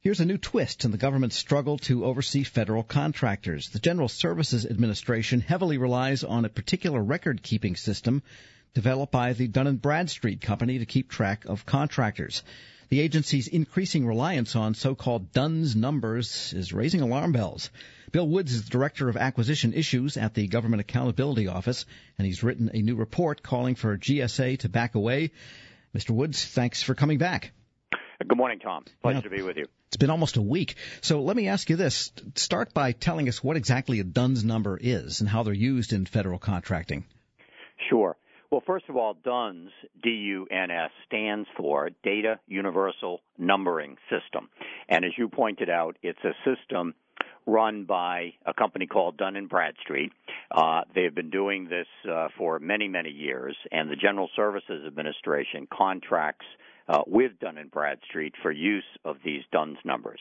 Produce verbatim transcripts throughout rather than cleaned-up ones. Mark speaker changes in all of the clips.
Speaker 1: Here's a new twist in the government's struggle to oversee federal contractors. The General Services Administration heavily relies on a particular record-keeping system developed by the Dun and Bradstreet Company to keep track of contractors. The agency's increasing reliance on so-called DUNS numbers is raising alarm bells. Bill Woods is the Director of Acquisition Issues at the Government Accountability Office, and he's written a new report calling for G S A to back away. Mister Woods, thanks for coming back.
Speaker 2: Good morning, Tom. Pleasure
Speaker 1: Yeah.
Speaker 2: to be with you.
Speaker 1: It's been almost a week. So let me ask you this. Start by telling us what exactly a DUNS number is and how they're used in federal contracting.
Speaker 2: Sure. Well, first of all, DUNS, D U N S, stands for Data Universal Numbering System. And as you pointed out, it's a system run by a company called Dun and Bradstreet. Uh, they've been doing this uh, for many, many years, and the General Services Administration contracts uh, with Dun and Bradstreet for use of these DUNS numbers.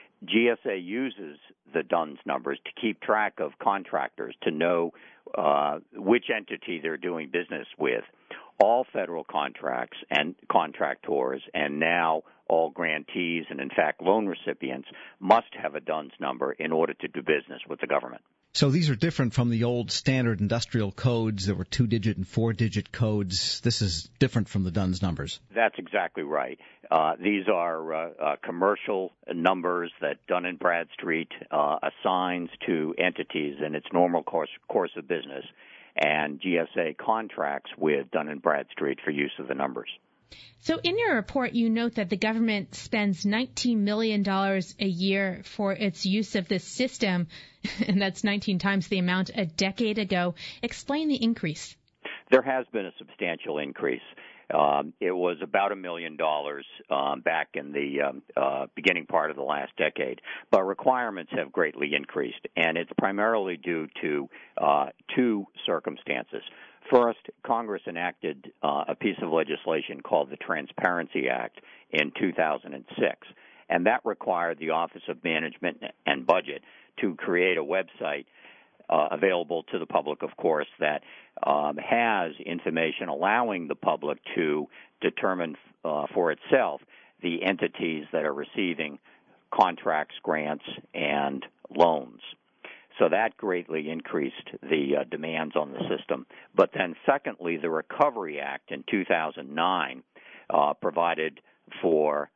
Speaker 2: G S A uses the DUNS numbers to keep track of contractors, to know uh, which entity they're doing business with. All federal contracts and contractors, and now all grantees and, in fact, loan recipients must have a DUNS number in order to do business with the government.
Speaker 1: So these are different from the old standard industrial codes that were two-digit and four-digit codes. This is different from the DUNS numbers.
Speaker 2: That's exactly right. Uh, these are uh, uh, commercial numbers that Dun and Bradstreet uh, assigns to entities in its normal course, course of business, and G S A contracts with Dun and Bradstreet for use of the numbers.
Speaker 3: So in your report, you note that the government spends nineteen million dollars a year for its use of this system, and that's nineteen times the amount a decade ago. Explain the increase.
Speaker 2: There has been a substantial increase. Um, it was about a million dollars um, back in the um, uh, beginning part of the last decade, but requirements have greatly increased, and it's primarily due to uh, two circumstances. First, Congress enacted uh, a piece of legislation called the Transparency Act in two thousand six, and that required the Office of Management and Budget to create a website uh, available to the public, of course, that um, has information allowing the public to determine uh, for itself the entities that are receiving contracts, grants, and loans. So that greatly increased the uh, demands on the system. But then secondly, the Recovery Act in two thousand nine uh, provided for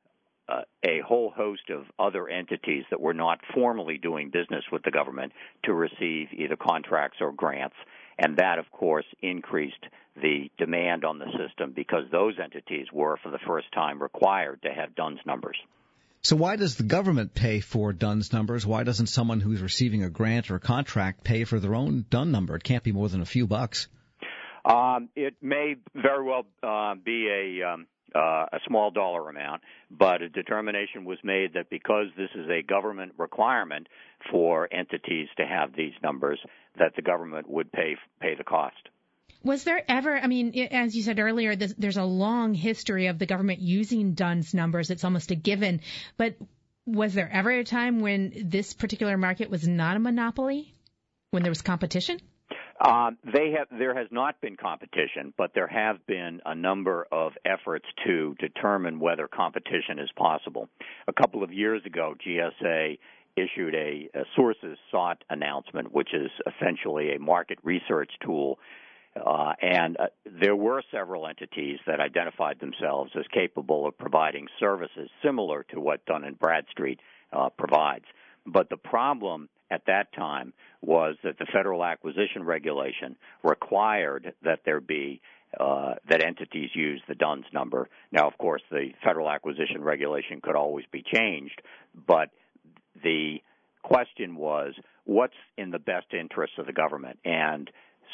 Speaker 2: uh, a whole host of other entities that were not formally doing business with the government to receive either contracts or grants. And that, of course, increased the demand on the system because those entities were, for the first time, required to have DUNS numbers.
Speaker 1: So why does the government pay for DUNS numbers? Why doesn't someone who's receiving a grant or a contract pay for their own DUN number? It can't be more than a few bucks.
Speaker 2: Um, it may very well uh, be a, um, uh, a small dollar amount, but a determination was made that because this is a government requirement for entities to have these numbers, that the government would pay pay the cost.
Speaker 3: Was there ever, I mean, as you said earlier, this, there's a long history of the government using DUNS numbers. It's almost a given. But was there ever a time when this particular market was not a monopoly, when there was competition?
Speaker 2: Um, they have. There has not been competition, but there have been a number of efforts to determine whether competition is possible. A couple of years ago, G S A issued a, a sources sought announcement, which is essentially a market research tool. Uh, and uh, there were several entities that identified themselves as capable of providing services similar to what Dun and Bradstreet uh, provides. But the problem at that time was that the Federal Acquisition Regulation required that there be uh, that entities use the DUNS number. Now, of course, the Federal Acquisition Regulation could always be changed, but the question was, what's in the best interest of the government? And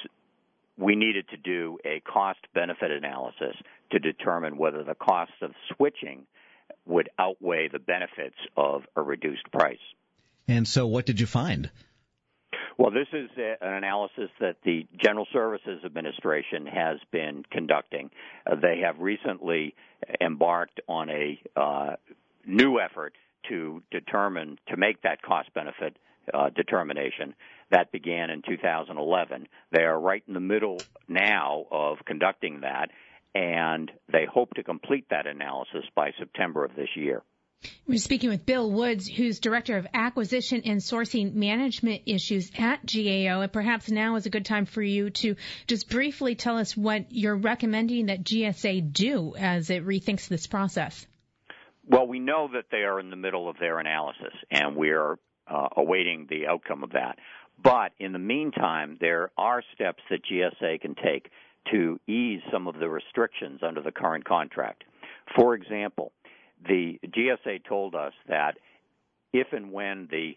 Speaker 2: we needed to do a cost-benefit analysis to determine whether the costs of switching would outweigh the benefits of a reduced price.
Speaker 1: And so what did you find?
Speaker 2: Well, this is a, an analysis that the General Services Administration has been conducting. Uh, they have recently embarked on a uh, new effort to determine, to make that cost-benefit uh, determination. That began in two thousand eleven. They are right in the middle now of conducting that, and they hope to complete that analysis by September of this year.
Speaker 3: We're speaking with Bill Woods, who's Director of Acquisition and Sourcing Management Issues at G A O. And perhaps now is a good time for you to just briefly tell us what you're recommending that G S A do as it rethinks this process.
Speaker 2: Well, we know that they are in the middle of their analysis, and we're uh, awaiting the outcome of that. But in the meantime, there are steps that G S A can take to ease some of the restrictions under the current contract. For example, the G S A told us that if and when the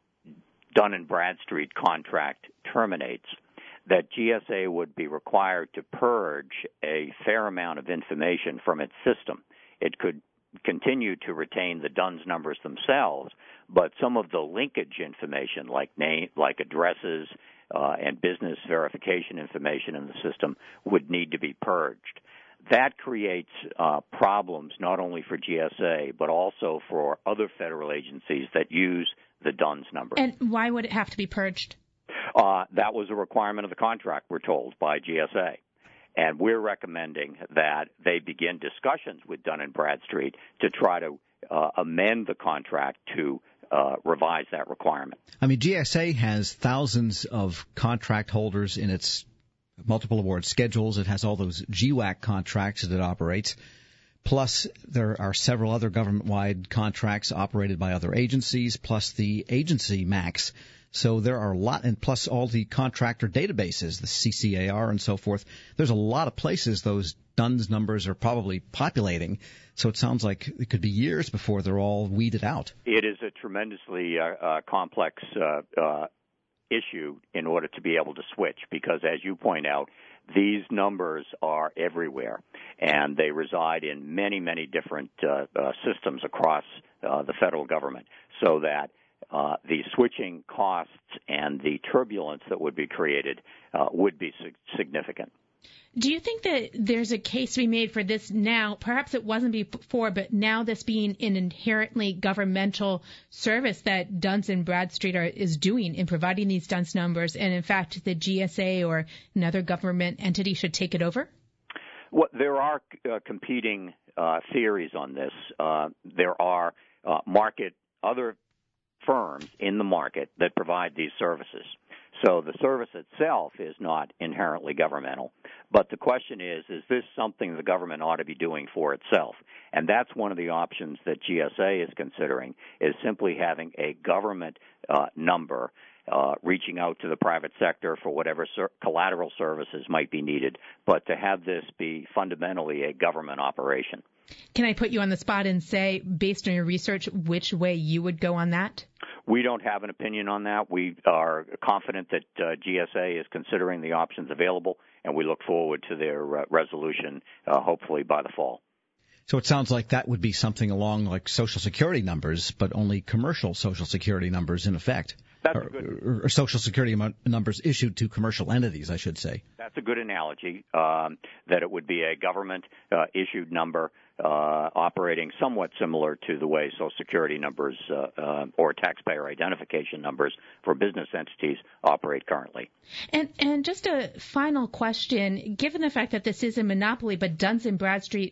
Speaker 2: Dun and Bradstreet contract terminates, that G S A would be required to purge a fair amount of information from its system. It could continue to retain the D U N S numbers themselves, but some of the linkage information, like name, like addresses uh, and business verification information in the system, would need to be purged. That creates uh, problems not only for G S A, but also for other federal agencies that use the D U N S number.
Speaker 3: And why would it have to be purged?
Speaker 2: Uh, that was a requirement of the contract, we're told, by G S A. And we're recommending that they begin discussions with Dun and Bradstreet to try to uh, amend the contract to uh, revise that requirement.
Speaker 1: I mean, G S A has thousands of contract holders in its multiple award schedules. It has all those G WAC contracts that it operates. Plus, there are several other government-wide contracts operated by other agencies, plus the agency MACs. So there are a lot, and plus all the contractor databases, the C C A R and so forth. There's a lot of places those D U N S numbers are probably populating. So it sounds like it could be years before they're all weeded out.
Speaker 2: It is a tremendously uh, uh, complex uh, uh issue in order to be able to switch, because as you point out, these numbers are everywhere, and they reside in many, many different uh, uh, systems across uh, the federal government, so that uh, the switching costs and the turbulence that would be created uh, would be significant.
Speaker 3: Do you think that there's a case to be made for this now? Perhaps it wasn't before, but now this being an inherently governmental service that Dun and Bradstreet are, is doing in providing these D U N S numbers, and in fact the G S A or another government entity should take it over?
Speaker 2: Well, there are uh, competing uh, theories on this. Uh, there are uh, market other firms in the market that provide these services. So the service itself is not inherently governmental. But the question is, is this something the government ought to be doing for itself? And that's one of the options that G S A is considering, is simply having a government uh, number uh, reaching out to the private sector for whatever ser- collateral services might be needed, but to have this be fundamentally a government operation.
Speaker 3: Can I put you on the spot and say, based on your research, which way you would go on that?
Speaker 2: We don't have an opinion on that. We are confident that uh, G S A is considering the options available, and we look forward to their uh, resolution, uh, hopefully by the fall.
Speaker 1: So it sounds like that would be something along like Social Security numbers, but only commercial Social Security numbers in effect.
Speaker 2: That's
Speaker 1: or,
Speaker 2: a good,
Speaker 1: or, or Social Security numbers issued to commercial entities, I should say.
Speaker 2: That's a good analogy, um, that it would be a government-issued uh, number uh, operating somewhat similar to the way Social Security numbers uh, uh, or taxpayer identification numbers for business entities operate currently.
Speaker 3: And, and just a final question, given the fact that this is a monopoly, but Dun and Bradstreet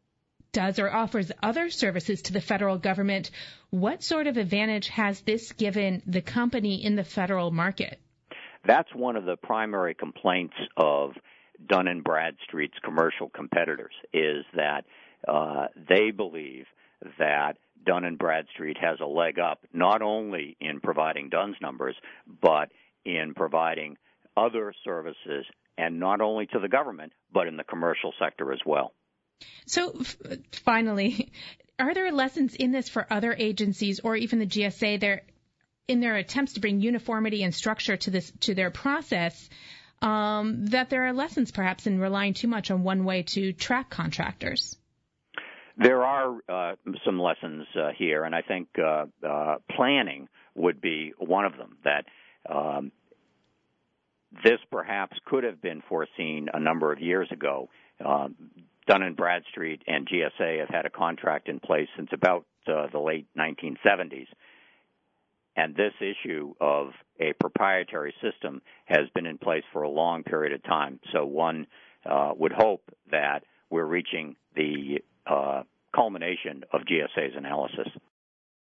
Speaker 3: does or offers other services to the federal government, what sort of advantage has this given the company in the federal market?
Speaker 2: That's one of the primary complaints of Dun and Bradstreet's commercial competitors, is that uh, they believe that Dun and Bradstreet has a leg up not only in providing D U N S numbers, but in providing other services, and not only to the government, but in the commercial sector as well.
Speaker 3: So f- finally, are there lessons in this for other agencies or even the G S A there in their attempts to bring uniformity and structure to this to their process, um, that there are lessons perhaps in relying too much on one way to track contractors?
Speaker 2: There are uh, some lessons uh, here, and I think uh, uh, planning would be one of them, that um, this perhaps could have been foreseen a number of years ago. Um, Dun and Bradstreet and G S A have had a contract in place since about uh, the late nineteen seventies. And this issue of a proprietary system has been in place for a long period of time. So one uh, would hope that we're reaching the uh, culmination of G S A's analysis.